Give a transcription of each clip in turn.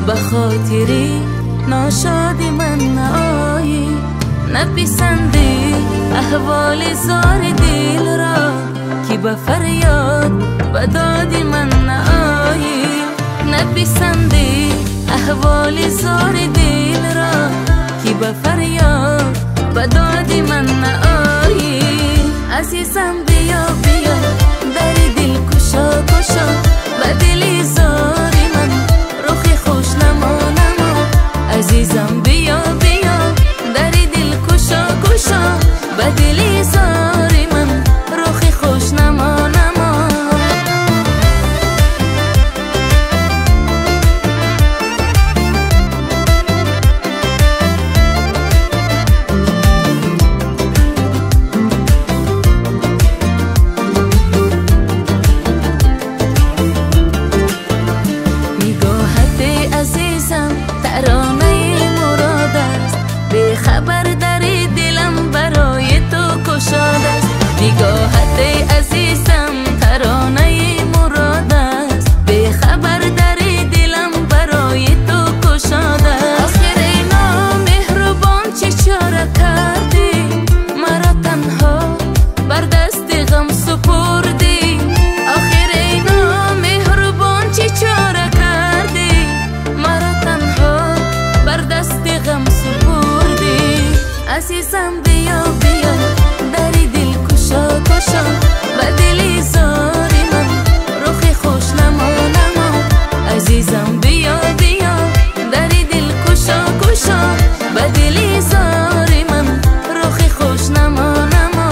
بخاطری ناشادی من نایی، نپسندی احوال زار دل را که به فریاد به داد من نایی. نپسندی احوال زار دل را که به فریاد به داد من نایی. عزیزم بیا بیا در دل کشا کشا، به دل زاری من رخ خوش نما نما. عزیزم بیا بیا در دل کشا کشا، به دل زاری من رخ خوش نما نما. خبر در دلم برای تو کشاد است، نگاهت عزیزم ترانه مراد است. به خبر در دلم برای تو کشاد است. آخر اینا مهربان چه چاره کردی، مرا تنها بر دست غم سپردی. آخر اینا مهربان چه چاره کردی، مرا تنها بر دست غم سپردی. عزیزم بیا بیا در دل کشا کشا، به دل زاری من رخ خوش نما نما. عزیزم بیا بیا در دل کشا کشا، به دل زاری من رخ خوش نما نما.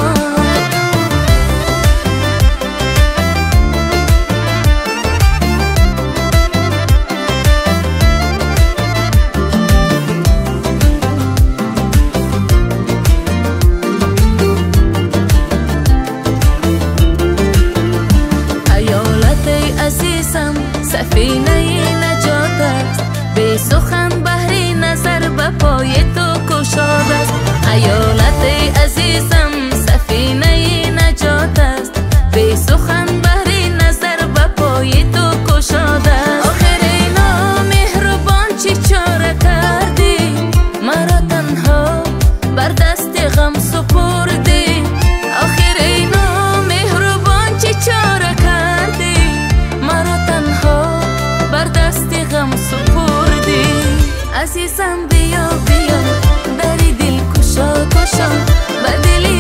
سفینه نجات است، به سخن بحر نظر به پای تو کشاد است. ایالت عزیزم سفینه نجات است، به سخن بحر نظر به پای تو کشاد است. آخر اینا مهربان چه چاره کردی، مرا تنها بر دست غم سپردی. آخر اینا مهربان چه چاره کردی، مرا تنها بر دست غم سپردی. عزیزم بیا بیا در دل کشا کشا، به دل